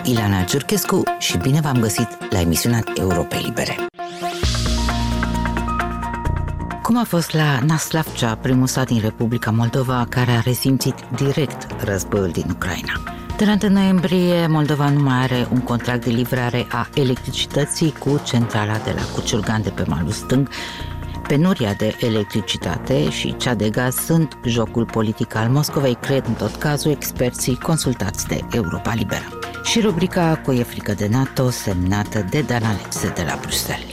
Ileana Ciurchescu și bine v-am găsit la emisiunea Europei Libere. Cum a fost la Năslavcea, primul sat din Republica Moldova care a resimțit direct războiul din Ucraina? De la 1 noiembrie, Moldova nu mai are un contract de livrare a electricității cu centrala de la Cuciurgan de pe malul stâng. Penuria de electricitate și cea de gaz sunt jocul politic al Moscovei, cred în tot cazul experții consultați de Europa Liberă. Și rubrica Cu e frică de NATO, semnată de Dan Alexe de la Bruxelles.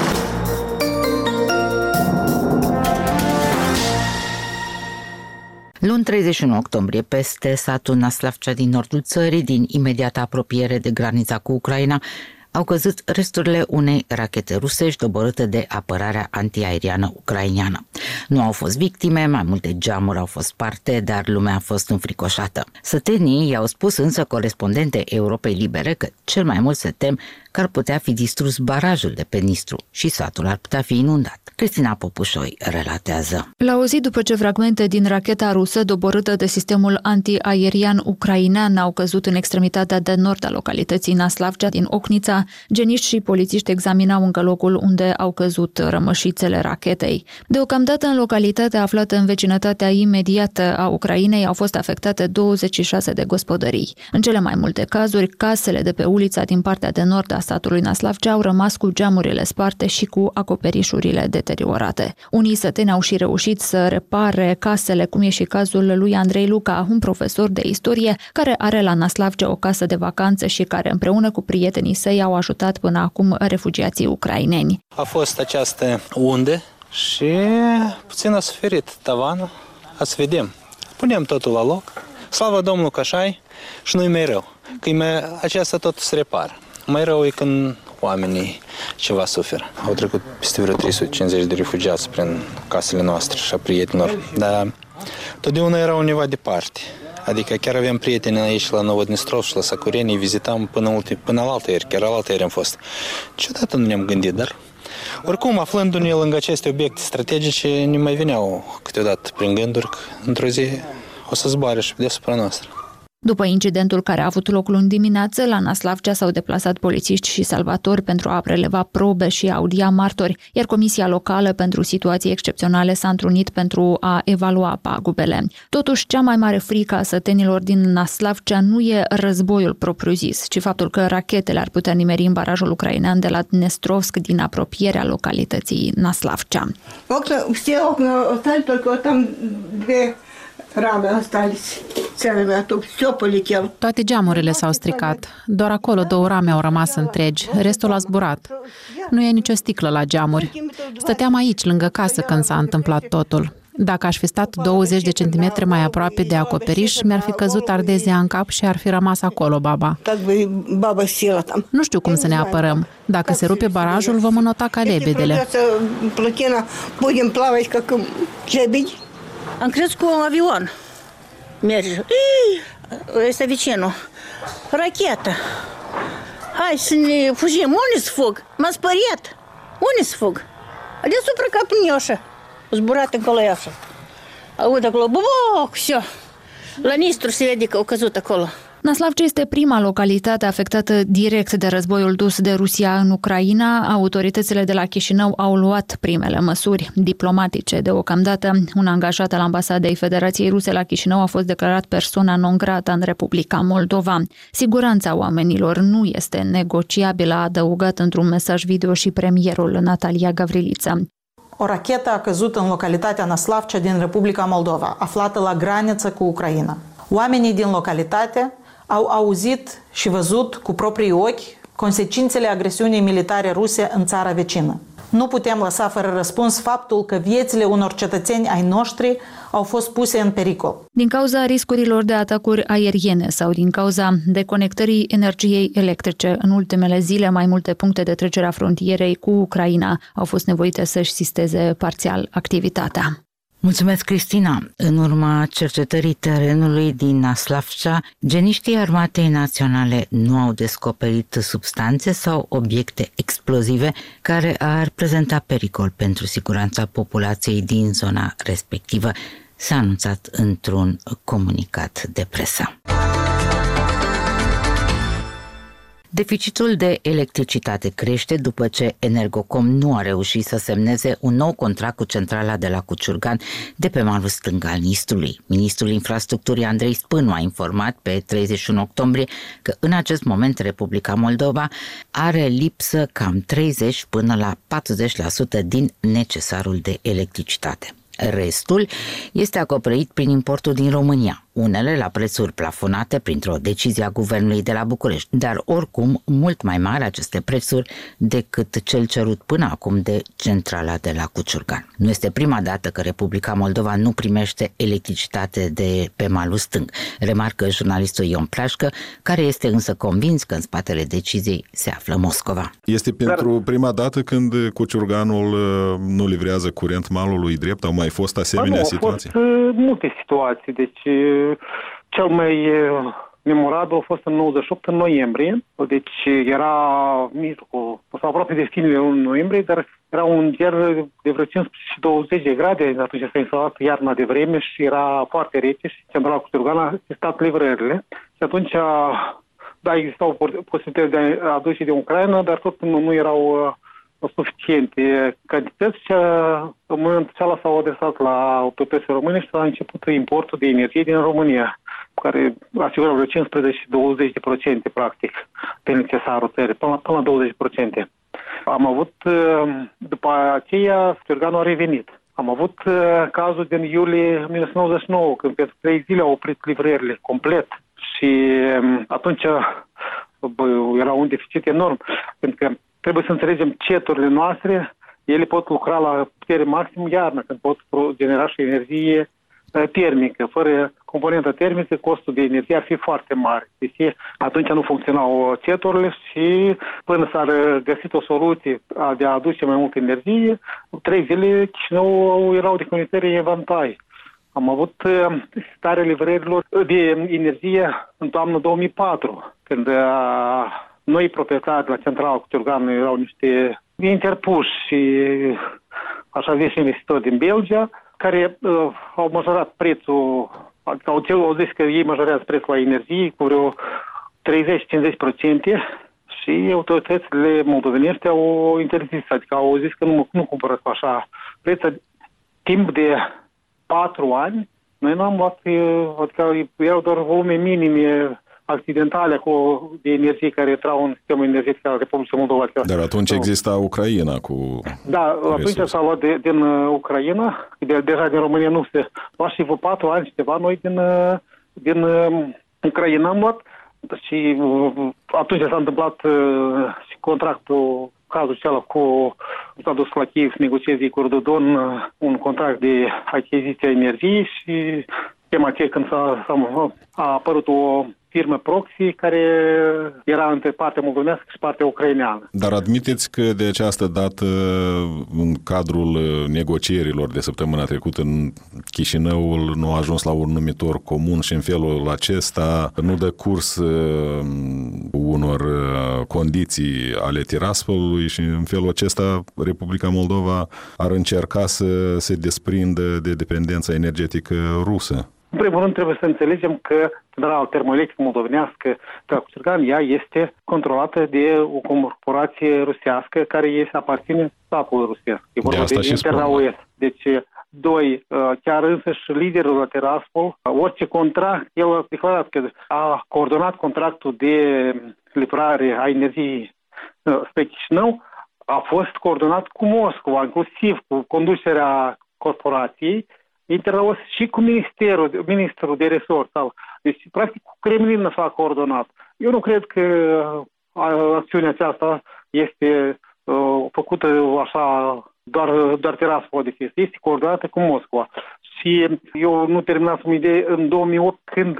Luni 31 octombrie, peste satul Năslavcea din nordul țării, din imediată apropiere de granița cu Ucraina, au căzut resturile unei rachete rusești doborâte de apărarea antiaeriană ucraineană. Nu au fost victime, mai multe geamuri au fost sparte, dar lumea a fost înfricoșată. Sătenii i-au spus însă corespondente Europei Libere că cel mai mult se tem că ar putea fi distrus barajul de pe Nistru și satul ar putea fi inundat. Cristina Popușoi relatează. La o zi după ce fragmente din racheta rusă doborâtă de sistemul antiaerian ucrainean au căzut în extremitatea de nord a localității Năslavcea din Ochnița, geniști și polițiști examinau încă locul unde au căzut rămășițele rachetei. Deocamdată în localitatea aflată în vecinătatea imediată a Ucrainei au fost afectate 26 de gospodării. În cele mai multe cazuri, casele de pe ulița din partea de nord a satului Năslavcea au rămas cu geamurile sparte și cu acoperișurile deteriorate. Unii săteni au și reușit să repare casele, cum e și cazul lui Andrei Luca, un profesor de istorie care are la Năslavcea o casă de vacanță și care împreună cu prietenii săi au ajutat până acum refugiații ucraineni. A fost această undă și puțin a suferit tavanul. Să vedem. Punem totul la loc. Slavă Domnului că așa-i și nu-i mai rău. Că aceasta tot se repară. Mai rău e când oamenii ceva suferă. Au trecut peste vreo 350 de refugiați prin casele noastre și a prietenilor. Dar totdeauna erau undeva departe. Adică chiar aveam prieteni aici la Novodnistrov și la Sacureni, îi vizitam până la altă ieri, chiar la altă ieri am fost. Niciodată nu ne-am gândit, dar oricum, aflându-ne lângă aceste obiecte strategice, ne mai veneau câteodată prin gânduri că într-o zi o să zboare și deasupra noastră. După incidentul care a avut loc luni dimineață, la Năslavcea s-au deplasat polițiști și salvatori pentru a preleva probe și a audia martori, iar Comisia Locală pentru Situații Excepționale s-a întrunit pentru a evalua pagubele. Totuși, cea mai mare frică a sătenilor din Năslavcea nu e războiul propriu-zis, ci faptul că rachetele ar putea nimeri în barajul ucrainean de la Dnestrovsk din apropierea localității Năslavcea. Все окна остались, только вот там две рамы остались. Toate geamurile s-au stricat. Doar acolo 2 rame au rămas întregi. Restul a zburat. Nu e nicio sticlă la geamuri. Stăteam aici, lângă casă, când s-a întâmplat totul. Dacă aș fi stat 20 de centimetri mai aproape de acoperiș, mi-ar fi căzut ardezia în cap și ar fi rămas acolo baba. Nu știu cum să ne apărăm. Dacă se rupe barajul, vom înota ca lebedele. Am crezut cu un avion. Merge. Este vecinul. Rachetă. Hai să ne fugim. Unde să fug? M-am speriat. Unde să fug? Deasupra capului așa. Zburat încolo așa. Aud acolo, buboc, все. La Nistru se vede că au căzut acolo. Năslavcea este prima localitate afectată direct de războiul dus de Rusia în Ucraina. Autoritățile de la Chișinău au luat primele măsuri diplomatice. Deocamdată, un angajat al Ambasadei Federației Ruse la Chișinău a fost declarat persona non grata în Republica Moldova. Siguranța oamenilor nu este negociabilă, a adăugat într-un mesaj video și premierul Natalia Gavrilița. O rachetă a căzut în localitatea Năslavcea din Republica Moldova, aflată la graniță cu Ucraina. Oamenii din localitate au auzit și văzut cu proprii ochi consecințele agresiunii militare ruse în țara vecină. Nu putem lăsa fără răspuns faptul că viețile unor cetățeni ai noștri au fost puse în pericol. Din cauza riscurilor de atacuri aeriene sau din cauza deconectării energiei electrice, în ultimele zile mai multe puncte de trecere a frontierei cu Ucraina au fost nevoite să-și sisteze parțial activitatea. Mulțumesc, Cristina! În urma cercetării terenului din Năslavcea, geniștii Armatei Naționale nu au descoperit substanțe sau obiecte explozive care ar prezenta pericol pentru siguranța populației din zona respectivă, s-a anunțat într-un comunicat de presă. Deficitul de electricitate crește după ce Energocom nu a reușit să semneze un nou contract cu centrala de la Cuciurgan de pe malul stâng al Nistrului. Ministrul Infrastructurii Andrei Spânu a informat pe 31 octombrie că în acest moment Republica Moldova are lipsă cam 30 până la 40% din necesarul de electricitate. Restul este acoperit prin importul din România, unele la prețuri plafonate printr-o decizie a Guvernului de la București, dar oricum mult mai mari aceste prețuri decât cel cerut până acum de centrala de la Cuciurgan. Nu este prima dată că Republica Moldova nu primește electricitate de pe malul stâng, remarcă jurnalistul Ion Plașcă, care este însă convins că în spatele deciziei se află Moscova. Este pentru prima dată când Cuciurganul nu livrează curent malului drept? Au mai fost asemenea situații? Au fost multe situații, deci cel mai memorabil a fost în 98, în noiembrie, deci era mijlocul, aproape de finele lunii noiembrie, dar era un ger de vreo 15-20 de grade, atunci s-a instalat iarna de vreme și era foarte rece și centrala Cuciurgan a testat livrările și atunci, da, existau posibilități de a aduce din Ucraina, dar tot nu erau suficiente cantități și în momentul acela s-au adresat la autoritățile române și s-a început importul de energie din România, care asigură vreo 15-20% practic de necesarul țării, până la 20%. Am avut, după aceea, Cuciurganul a revenit. Am avut cazul din iulie 1999, când pentru 3 zile au oprit livrările complet și atunci era un deficit enorm, pentru că trebuie să înțelegem ceturile noastre, ele pot lucra la putere maximă iarna, când pot genera și energie termică. Fără componentă termică, costul de energie ar fi foarte mare. Deci atunci nu funcționau ceturile și până s-a găsit o soluție de a aduce mai multă energie, 3 zile Chișinău erau de conectări evantai. Am avut starea livrărilor de energie în toamnă 2004, când noi proprietari la centrala Cuciurgan erau niște interpuși și așa zis investitori din Belgia, care au majorat prețul, adică au zis că ei majorează prețul la energie cu vreo 30-50% și autoritățile moldovenești au interzis, adică au zis că nu cumpără cu așa preț. Timp de 4 ani, noi nu am luat, adică erau doar volume minime accidentale de energie care intrau în sistemul energetic al Republicii Moldova. Dar atunci exista Ucraina cu Da, atunci s-a luat din Ucraina, deja din România nu se lua și vreo 4 ani și ceva, noi din Ucraina am luat și atunci s-a întâmplat și contractul, cazul acela s-a dus la Kiev să negocieze cu Dodon un contract de achiziție a energiei și schema aceea când a apărut o firmă proxy care era între partea moldovenească și partea ucraineană. Dar admiteți că de această dată, în cadrul negocierilor de săptămâna trecută, în Chișinăul nu a ajuns la un numitor comun și în felul acesta nu dă curs unor condiții ale Tiraspolului și în felul acesta Republica Moldova ar încerca să se desprindă de dependența energetică rusă. În primul rând trebuie să înțelegem că centrala termoelectrică moldovenească de la Cuciurgan, ea este controlată de o corporație rusească care ei se aparține statului rusesc. E vorba de Interraoes. Deci, chiar însăși liderul la Tiraspol, orice contract, el a declarat că a coordonat contractul de livrare a energiei spre Chișinău, a fost coordonat cu Moscova, inclusiv cu conducerea corporației, Interraoes și cu ministrul de resort. Deci, practic, cu Kremlin s-a coordonat. Eu nu cred că acțiunea aceasta este făcută așa doar Tiraspol de chestie. Este coordonată cu Moscova. Și eu nu terminasem idee în 2008 când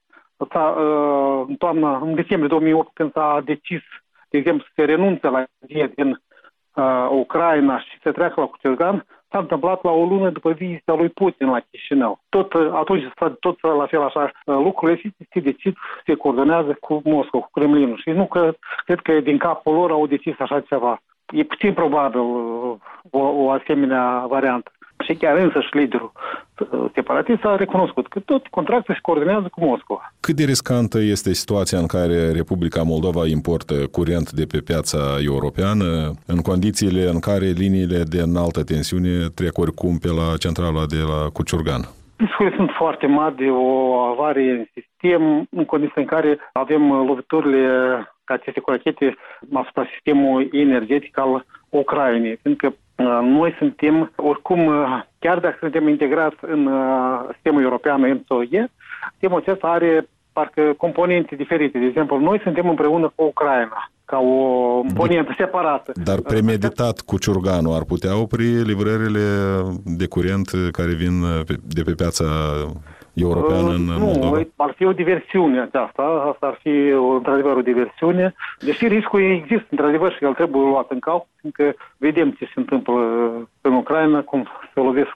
în decembrie 2008 când s-a decis, de exemplu, să se renunțe la energie din Ucraina și să treacă la Cuciurgan, s-a întâmplat la o lună după vizita lui Putin la Chișinău. Atunci tot la fel așa lucrurile se decid, se coordonează cu Moscova, cu Kremlinul. Și nu cred că din capul lor au decis așa ceva. E puțin probabil o asemenea variantă. Și chiar însăși liderul separatist a recunoscut că tot contractul se coordonează cu Moscova. Cât de riscantă este situația în care Republica Moldova importă curent de pe piața europeană, în condițiile în care liniile de înaltă tensiune trec oricum pe la centrala de la Cuciurgan? Riscurile sunt foarte mari de o avarie în sistem, în condiții în care avem loviturile ca aceste cu rachete asupra sistemului energetic al Ucrainei. Pentru că noi suntem, oricum, chiar dacă suntem integrați în sistemul european MSOE, sistemul acesta are parcă componente diferite. De exemplu, noi suntem împreună cu Ucraina, ca o componentă separată. Dar premeditat Cuciurganul ar putea opri livrările de curent care vin de pe piața europeană în Moldova? Nu, ar fi o diversiune aceasta. Asta ar fi într-adevăr o diversiune. Deși riscul există într-adevăr și el trebuie luat în calcul, fiindcă vedem ce se întâmplă în Ucraina, cum se lovesc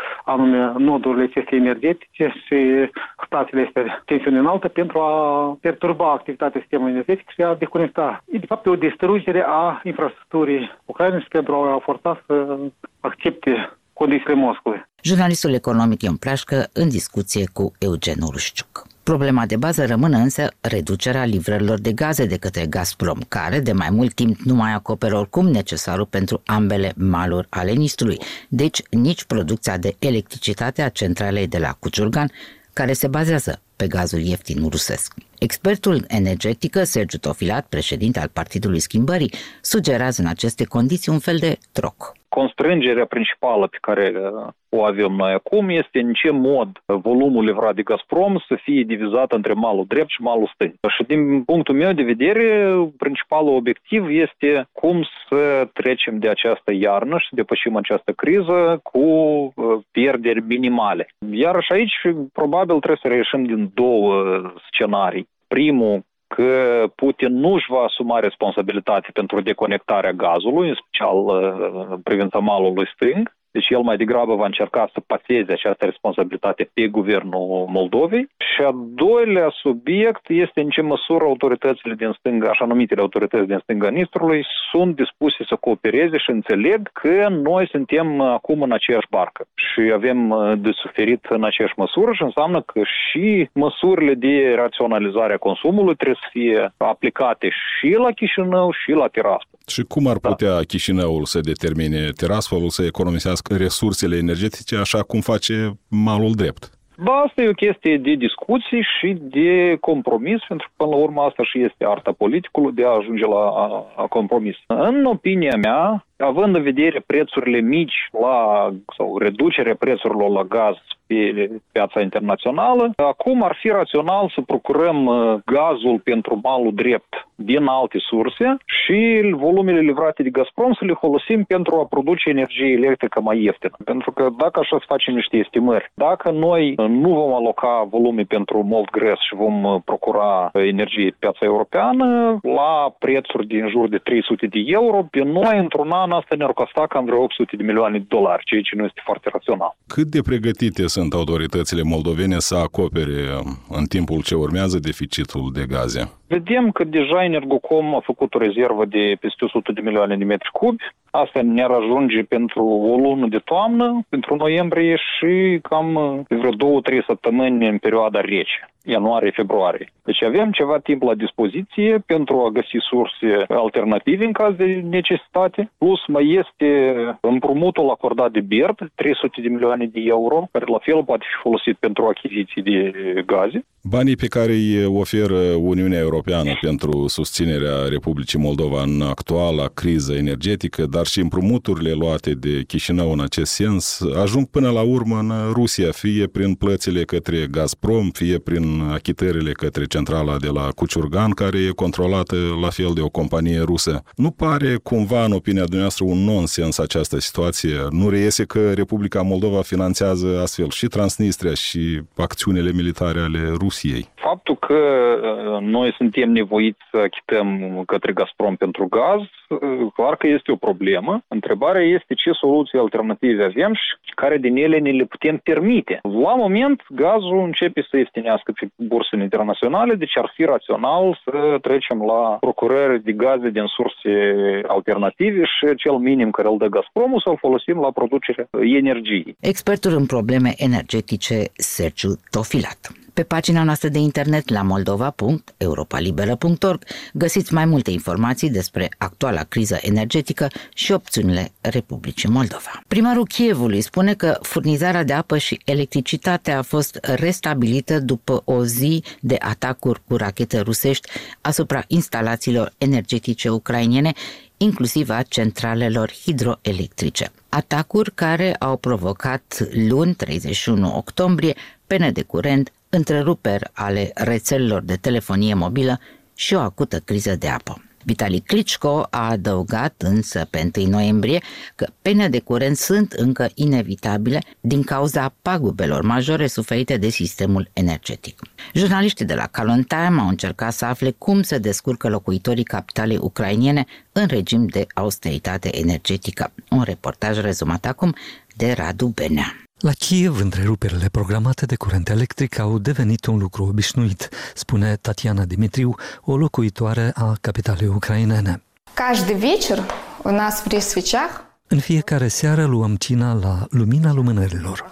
anume nodurile acestea energetice și statele astea tensiune înaltă pentru a perturba activitatea sistemului energetic și a deconecta. E de fapt o distrugere a infrastructurii Ucrainei și pentru a forța să accepte condițiile Moscovei. Jurnalistul economic Ion Plașcă în discuție cu Eugen Urușciuc. Problema de bază rămâne însă reducerea livrărilor de gaze de către Gazprom, care de mai mult timp nu mai acoperă oricum necesarul pentru ambele maluri ale Nistrului, deci nici producția de electricitate a centralei de la Cuciurgan, care se bazează pe gazul ieftin rusesc. Expertul în energetică, Sergiu Tofilat, președinte al Partidului Schimbării, sugerează în aceste condiții un fel de troc. Constrângerea principală pe care o avem noi acum este în ce mod volumul livrat de Gazprom să fie divizat între malul drept și malul stâng. Și din punctul meu de vedere, principalul obiectiv este cum să trecem de această iarnă și să depășim această criză cu pierderi minimale. Iar și aici probabil trebuie să reieșim din două scenarii. Primul, că Putin nu își va asuma responsabilitate pentru deconectarea gazului, în special în privința malului stâng. Deci el mai degrabă va încerca să paseze această responsabilitate pe guvernul Moldovei. Și a doilea subiect este în ce măsură autoritățile din stânga, așa numitele autorități din stânga Nistrului, sunt dispuse să coopereze și înțeleg că noi suntem acum în aceeași barcă și avem de suferit în aceeași măsură și înseamnă că și măsurile de raționalizare a consumului trebuie să fie aplicate și la Chișinău și la Tiraspol. Și cum ar putea Chișinăul să determine Tiraspolul să economisească resursele energetice așa cum face malul drept? Asta e o chestie de discuții și de compromis, pentru că până la urmă asta și este arta politicului de a ajunge la compromis. În opinia mea, având în vedere prețurile mici sau reducerea prețurilor la gaz pe piața internațională, acum ar fi rațional să procurăm gazul pentru malul drept din alte surse și volumele livrate de Gazprom să le folosim pentru a produce energie electrică mai ieftină. Pentru că dacă așa să facem niște estimări, dacă noi nu vom aloca volume pentru Moldgres și vom procura energie pe piața europeană la prețuri din jur de 300 de euro, pe noi într-un an asta ne-ar costa cam vreo 800 de milioane de dolari, ceea ce nu este foarte rațional. Cât de pregătite sunt autoritățile moldovene să acopere în timpul ce urmează deficitul de gaze? Vedem că deja Energocom a făcut o rezervă de peste 100 de milioane de metri cubi. Asta ne-ar ajunge pentru o lună de toamnă, pentru noiembrie și cam vreo 2-3 săptămâni în perioada rece, ianuarie-februarie. Deci avem ceva timp la dispoziție pentru a găsi surse alternative în caz de necesitate. Plus mai este împrumutul acordat de BERD, 300 de milioane de euro, care la fel poate fi folosit pentru achiziții de gaze. Banii pe care îi oferă Uniunea Europeană pentru susținerea Republicii Moldova în actuala criză energetică, dar și împrumuturile luate de Chișinău în acest sens, ajung până la urmă în Rusia, fie prin plățile către Gazprom, fie prin achitările către centrala de la Cuciurgan, care e controlată la fel de o companie rusă. Nu pare cumva, în opinia dumneavoastră, un nonsens această situație? Nu reiese că Republica Moldova finanțează astfel și Transnistria și acțiunile militare ale Rusiei? Faptul că că noi suntem nevoiți să achităm către Gazprom pentru gaz, clar că este o problemă. Întrebarea este ce soluții alternative avem și care din ele ne le putem permite. La moment, gazul începe să ieftinească pe bursele internaționale, deci ar fi rațional să trecem la procurări de gaze din surse alternative și cel minim care îl dă Gazpromul să-l folosim la producerea energiei. Expertul în probleme energetice Sergiu Tofilat. Pe pagina noastră de internet la moldova.europalibera.org găsiți mai multe informații despre actuala criză energetică și opțiunile Republicii Moldova. Primarul Kievului spune că furnizarea de apă și electricitate a fost restabilită după o zi de atacuri cu rachete rusești asupra instalațiilor energetice ucrainene, inclusiv a centralelor hidroelectrice. Atacuri care au provocat luni, 31 octombrie, pene de curent, întreruperi ale rețelelor de telefonie mobilă și o acută criză de apă. Vitali Klitschko a adăugat însă pe 1 noiembrie că pene de curent sunt încă inevitabile din cauza pagubelor majore suferite de sistemul energetic. Jurnaliștii de la Kalon Time au încercat să afle cum se descurcă locuitorii capitalei ucrainene în regim de austeritate energetică. Un reportaj rezumat acum de Radu Benea. La Kiev, întreruperile programate de curent electric au devenit un lucru obișnuit, spune Tatiana Dimitriu, o locuitoare a capitalei ucrainene. În fiecare seară luăm cina la lumina lumânărilor.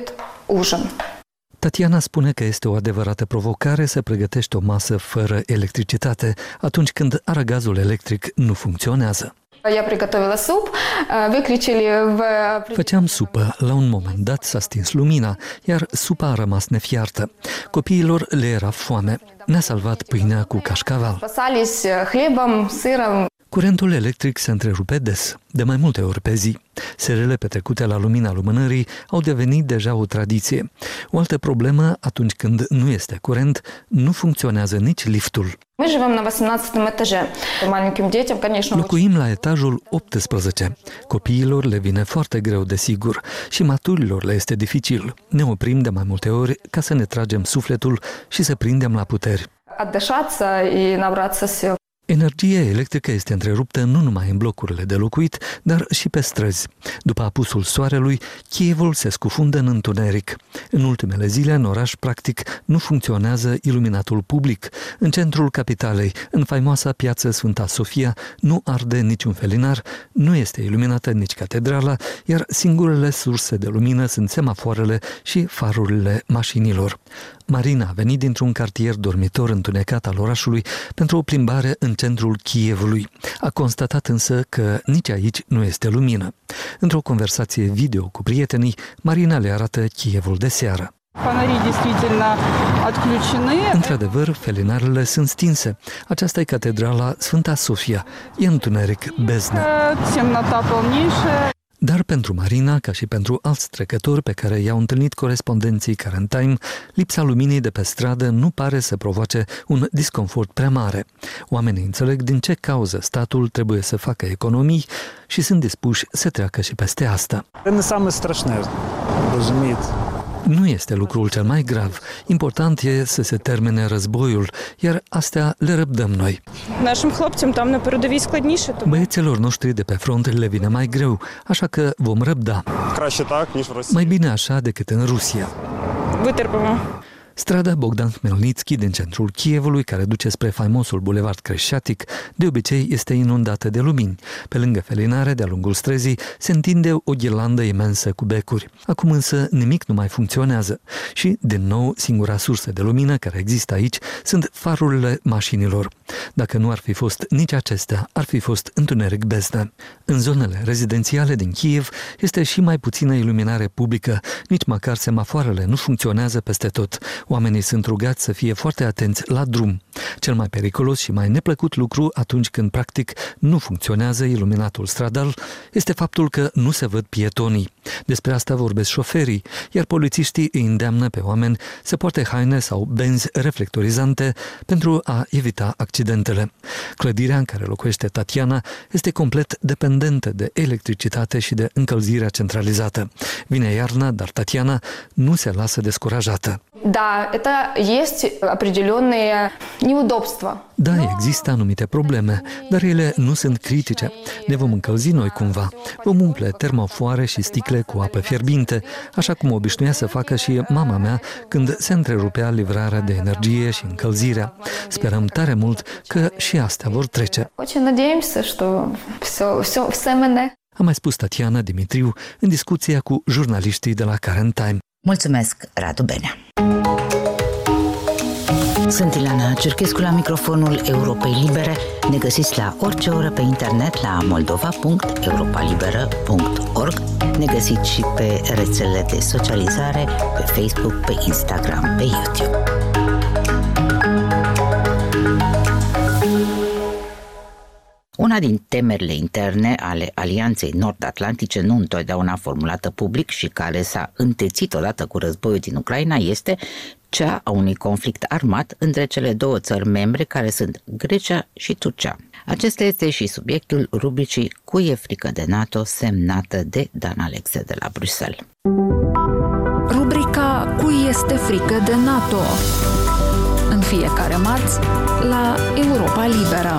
Tatiana spune că este o adevărată provocare să pregătești o masă fără electricitate atunci când aragazul electric nu funcționează. Făceam supă. La un moment dat s-a stins lumina, iar supa a rămas nefiartă. Copiilor le era foame. Ne-a salvat pâinea cu cașcaval. Curentul electric se întrerupe des, de mai multe ori pe zi. Serele petrecute la lumina lumânării au devenit deja o tradiție. O altă problemă, atunci când nu este curent, nu funcționează nici liftul. Locuim la etajul 18. Copiilor le vine foarte greu, desigur, și maturilor le este dificil. Ne oprim de mai multe ori ca să ne tragem sufletul și să prindem la puteri. Energia electrică este întreruptă nu numai în blocurile de locuit, dar și pe străzi. După apusul soarelui, Kievul se scufundă în întuneric. În ultimele zile, în oraș, practic, nu funcționează iluminatul public. În centrul capitalei, în faimoasa piață Sfânta Sofia, nu arde niciun felinar, nu este iluminată nici catedrala, iar singurele surse de lumină sunt semafoarele și farurile mașinilor. Marina a venit dintr-un cartier dormitor întunecat al orașului pentru o plimbare în centrul Kievului. A constatat însă că nici aici nu este lumină. Într-o conversație video cu prietenii, Marina le arată Kievul de seară. Într-adevăr, felinarele sunt stinse. Aceasta e catedrala Sfânta Sofia. E întuneric, beznă. Dar pentru Marina, ca și pentru alți trecători pe care i-au întâlnit corespondenții Current Time, lipsa luminii de pe stradă nu pare să provoace un disconfort prea mare. Oamenii înțeleg din ce cauză statul trebuie să facă economii și sunt dispuși să treacă și peste asta. Nu este lucrul cel mai grav. Important e să se termine războiul, iar astea le răbdăm noi. Băieților noștri de pe front le vine mai greu, așa că vom răbda. Mai bine așa decât în Rusia. Strada Bogdan Khmelnytsky din centrul Kievului, care duce spre faimosul bulevard Creșatic, de obicei este inundată de lumini. Pe lângă felinare, de-a lungul străzii, se întinde o ghirlandă imensă cu becuri. Acum însă nimic nu mai funcționează și, din nou, singura sursă de lumină care există aici sunt farurile mașinilor. Dacă nu ar fi fost nici acestea, ar fi fost întuneric beznă. În zonele rezidențiale din Kiev este și mai puțină iluminare publică, nici măcar semafoarele nu funcționează peste tot. Oamenii sunt rugați să fie foarte atenți la drum. Cel mai periculos și mai neplăcut lucru atunci când practic nu funcționează iluminatul stradal este faptul că nu se văd pietonii. Despre asta vorbesc șoferii, iar polițiștii îi îndeamnă pe oameni să poarte haine sau benzi reflectorizante pentru a evita accidentele. Clădirea în care locuiește Tatiana este complet dependentă de electricitate și de încălzirea centralizată. Vine iarna, dar Tatiana nu se lasă descurajată. это есть определенные неудобства. Da, există anumite probleme, dar ele nu sunt critice. Ne vom încălzi noi cumva. Vom umple termofoare și sticle cu apă fierbinte, așa cum obișnuia să facă și mama mea când se întrerupea livrarea de energie și încălzirea. Sperăm tare mult că și astea vor trece. Очень надеемся, что все мене. A mai spus Tatiana Dimitriu în discuția cu jurnaliștii de la Current Time. Mulțumesc, Radu Benea. Sunt Ileana Cerchescu la microfonul Europei Libere. Ne găsiți la orice oră pe internet la moldova.europalibera.org. Ne găsiți și pe rețelele de socializare, pe Facebook, pe Instagram, pe YouTube. Una din temerile interne ale Alianței Nord-Atlantice, nu întotdeauna formulată public și care s-a întețit odată cu războiul din Ucraina, este cea a unui conflict armat între cele două țări membre, care sunt Grecia și Turcia. Acesta este și subiectul rubricii Cui e frică de NATO, semnată de Dan Alexe de la Bruxelles. Rubrica Cui este frică de NATO, în fiecare marți la Europa Liberă.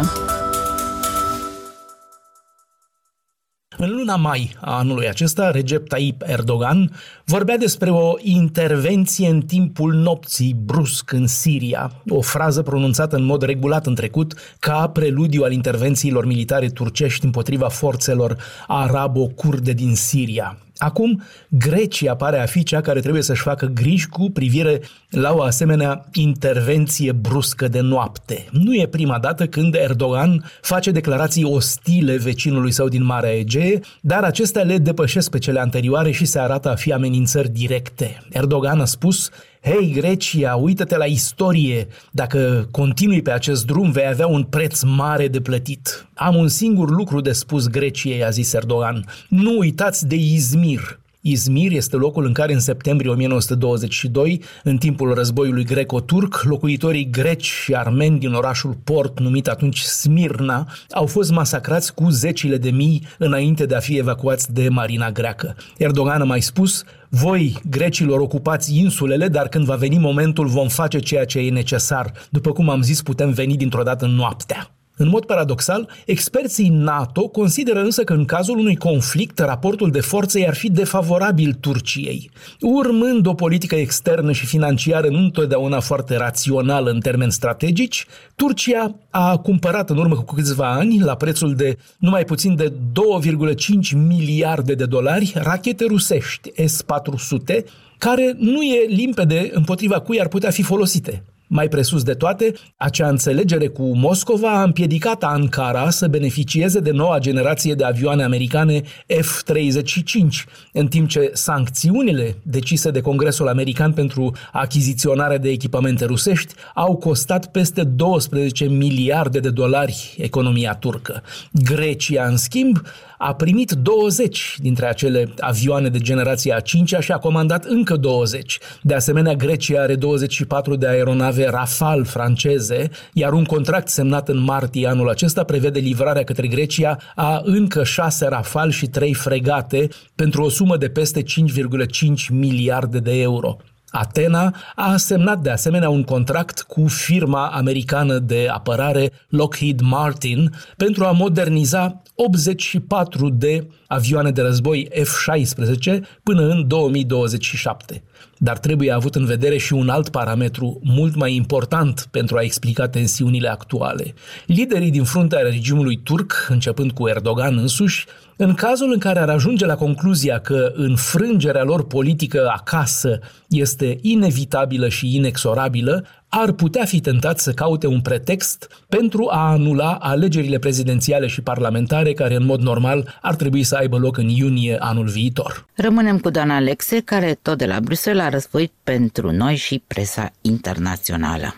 În luna mai a anului acesta, Recep Tayyip Erdogan vorbea despre o intervenție în timpul nopții brusc în Siria, o frază pronunțată în mod regulat în trecut ca preludiu al intervențiilor militare turcești împotriva forțelor arabo-kurde din Siria. Acum, Grecia pare a fi cea care trebuie să-și facă griji cu privire la o asemenea intervenție bruscă de noapte. Nu e prima dată când Erdogan face declarații ostile vecinului său din Marea Egee, dar acestea le depășesc pe cele anterioare și se arată a fi amenințări directe. Erdogan a spus: "Hei, Grecia, uită-te la istorie. Dacă continui pe acest drum, vei avea un preț mare de plătit. Am un singur lucru de spus Greciei", a zis Erdogan. "Nu uitați de Izmir." Izmir este locul în care în septembrie 1922, în timpul războiului greco-turc, locuitorii greci și armeni din orașul port, numit atunci Smirna, au fost masacrați cu zecile de mii înainte de a fi evacuați de marina greacă. Erdogan a mai spus: "Voi, grecilor, ocupați insulele, dar când va veni momentul vom face ceea ce e necesar. După cum am zis, putem veni dintr-o dată noaptea." În mod paradoxal, experții NATO consideră însă că în cazul unui conflict, raportul de forțe ar fi defavorabil Turciei. Urmând o politică externă și financiară nu întotdeauna foarte rațională în termeni strategici, Turcia a cumpărat în urmă cu câțiva ani, la prețul de numai puțin de 2,5 miliarde de dolari, rachete rusești S-400, care nu e limpede împotriva cui ar putea fi folosite. Mai presus de toate, acea înțelegere cu Moscova a împiedicat Ankara să beneficieze de noua generație de avioane americane F-35, în timp ce sancțiunile decise de Congresul American pentru achiziționarea de echipamente rusești au costat peste 12 miliarde de dolari economia turcă. Grecia, în schimb, a primit 20 dintre acele avioane de generația a 5-a și a comandat încă 20. De asemenea, Grecia are 24 de aeronave Rafale franceze, iar un contract semnat în martie anul acesta prevede livrarea către Grecia a încă 6 Rafale și 3 fregate pentru o sumă de peste 5,5 miliarde de euro. Atena a semnat de asemenea un contract cu firma americană de apărare Lockheed Martin pentru a moderniza 84 de avioane de război F-16 până în 2027. Dar trebuie avut în vedere și un alt parametru mult mai important pentru a explica tensiunile actuale. Liderii din fruntea regimului turc, începând cu Erdogan însuși, în cazul în care ar ajunge la concluzia că înfrângerea lor politică acasă este inevitabilă și inexorabilă, ar putea fi tentat să caute un pretext pentru a anula alegerile prezidențiale și parlamentare care în mod normal ar trebui să aibă loc în iunie anul viitor. Rămânem cu Dan Alexe, care tot de la Bruxelles a războit pentru noi și presa internațională.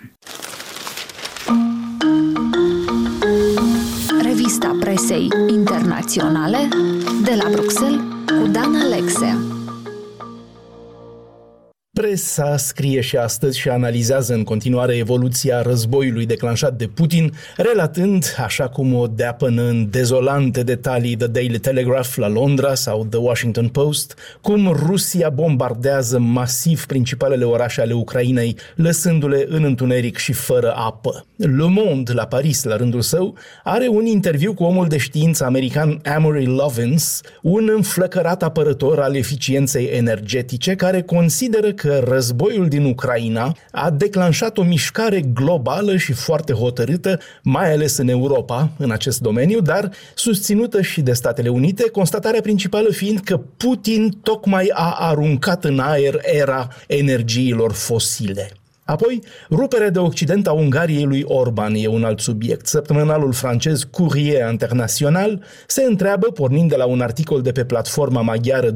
Revista presei internaționale de la Bruxelles cu Dan Alexe. Presa scrie și astăzi și analizează în continuare evoluția războiului declanșat de Putin, relatând, așa cum o dea până în dezolante detalii The Daily Telegraph la Londra sau The Washington Post, cum Rusia bombardează masiv principalele orașe ale Ucrainei, lăsându-le în întuneric și fără apă. Le Monde, la Paris, la rândul său, are un interviu cu omul de știință american Amory Lovins, un înflăcărat apărător al eficienței energetice, care consideră că războiul din Ucraina a declanșat o mișcare globală și foarte hotărâtă, mai ales în Europa, în acest domeniu, dar susținută și de Statele Unite, constatarea principală fiind că Putin tocmai a aruncat în aer era energiilor fosile. Apoi, ruperea de Occident a Ungariei lui Orban e un alt subiect. Săptămânalul francez Courrier International se întreabă, pornind de la un articol de pe platforma maghiară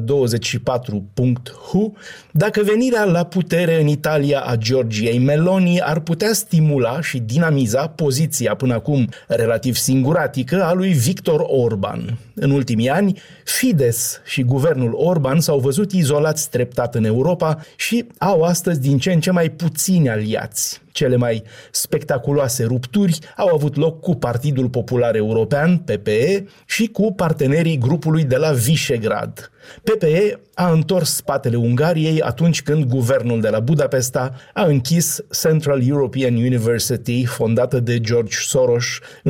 24.hu, dacă venirea la putere în Italia a Giorgiei Meloni ar putea stimula și dinamiza poziția până acum relativ singuratică a lui Viktor Orban. În ultimii ani, Fidesz și guvernul Orban s-au văzut izolați treptat în Europa și au astăzi din ce în ce mai puțini aliați. Cele mai spectaculoase rupturi au avut loc cu Partidul Popular European, PPE, și cu partenerii grupului de la Visegrad. PPE a întors spatele Ungariei atunci când guvernul de la Budapesta a închis Central European University, fondată de George Soros în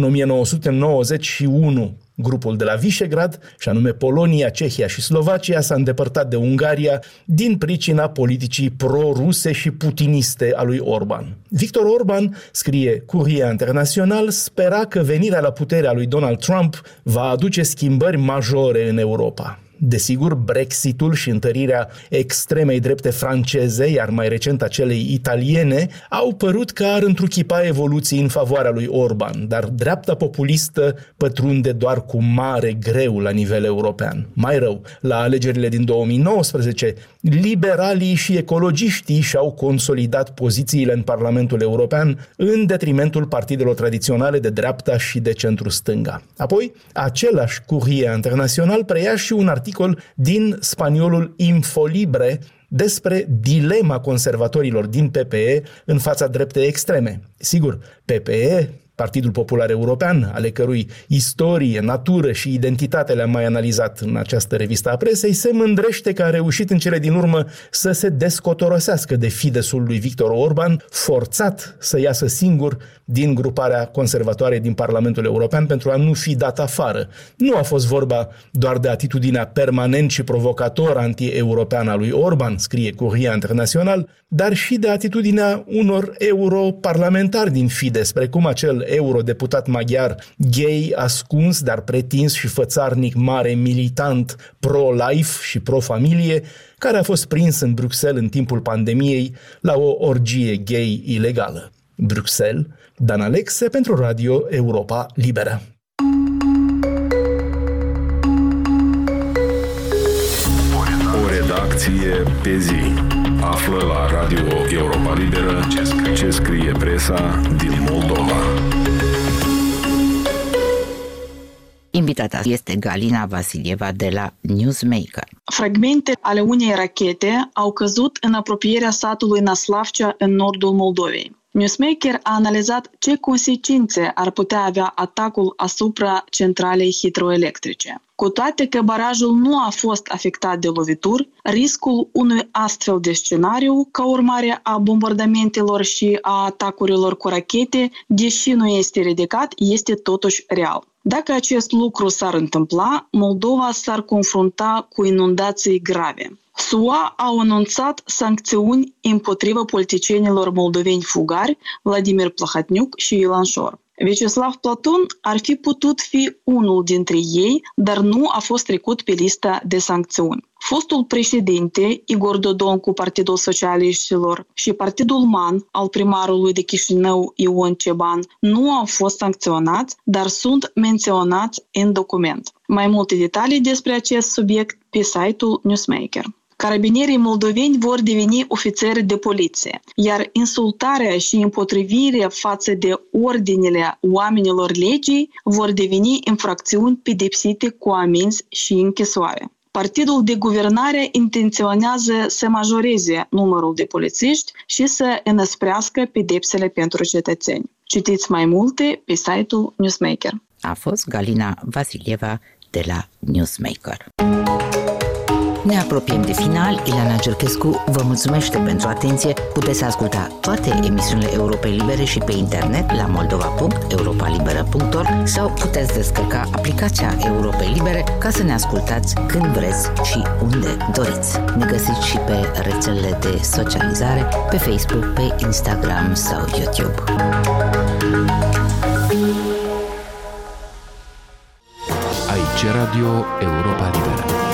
1991. Grupul de la Visegrad, și anume Polonia, Cehia și Slovacia, s-a îndepărtat de Ungaria din pricina politicii pro-ruse și putiniste a lui Orban. Viktor Orban, scrie Courrier International, spera că venirea la putere a lui Donald Trump va aduce schimbări majore în Europa. Desigur, Brexitul și întărirea extremei drepte franceze, iar mai recent a celei italiene, au părut că ar întruchipa evoluții în favoarea lui Orban, dar dreapta populistă pătrunde doar cu mare greu la nivel european. Mai rău, la alegerile din 2019, liberalii și ecologiștii și-au consolidat pozițiile în Parlamentul European în detrimentul partidelor tradiționale de dreapta și de centru-stânga. Apoi, același Courrier International preia și un articol din spaniolul Infolibre despre dilema conservatorilor din PPE în fața dreptei extreme. Sigur, PPE, Partidul Popular European, ale cărui istorie, natură și identitate le-am mai analizat în această revistă a presei, se mândrește că a reușit în cele din urmă să se descotorosească de Fideszul lui Viktor Orban, forțat să iasă singur din gruparea conservatoare din Parlamentul European pentru a nu fi dat afară. Nu a fost vorba doar de atitudinea permanent și provocator anti-europeană a lui Orban, scrie Courrier International, dar și de atitudinea unor europarlamentari din Fidesz, precum acel eurodeputat maghiar gay, ascuns, dar pretins și fățarnic mare militant pro-life și pro-familie, care a fost prins în Bruxelles în timpul pandemiei la o orgie gay ilegală. Bruxelles, Dan Alexe pentru Radio Europa Liberă. O redacție pe zi. Află la Radio Europa Liberă ce scrie presa din Moldova. Invitata este Galina Vasilieva de la Newsmaker. Fragmente ale unei rachete au căzut în apropierea satului Naslavcea în nordul Moldovei. Newsmaker a analizat ce consecințe ar putea avea atacul asupra centralei hidroelectrice. Cu toate că barajul nu a fost afectat de lovituri, riscul unui astfel de scenariu, ca urmare a bombardamentelor și a atacurilor cu rachete, deși nu este ridicat, este totuși real. Dacă acest lucru s-ar întâmpla, Moldova s-ar confrunta cu inundații grave. SUA au anunțat sancțiuni împotriva politicienilor moldoveni fugari Vladimir Plahotniuc și Ilan Șor. Vyacheslav Platon ar fi putut fi unul dintre ei, dar nu a fost trecut pe lista de sancțiuni. Fostul președinte Igor Dodon cu Partidul Socialiștilor și Partidul MAN al primarului de Chișinău Ion Ceban nu au fost sancționați, dar sunt menționați în document. Mai multe detalii despre acest subiect pe site-ul Newsmaker. Carabinierii moldoveni vor deveni ofițeri de poliție, iar insultarea și împotrivirea față de ordinele oamenilor legii vor deveni infracțiuni pedepsite cu amenzi și închisoare. Partidul de guvernare intenționează să majoreze numărul de polițiști și să înăsprească pedepsele pentru cetățeni. Citiți mai multe pe site-ul Newsmaker. A fost Galina Vasilieva de la Newsmaker. Ne apropiem de final. Ileana Gerchescu vă mulțumește pentru atenție. Puteți asculta toate emisiunile Europei Libere și pe internet la moldova.europalibera.org sau puteți descărca aplicația Europei Libere ca să ne ascultați când vreți și unde doriți. Ne găsiți și pe rețelele de socializare, pe Facebook, pe Instagram sau YouTube. Aici Radio Europa Liberă.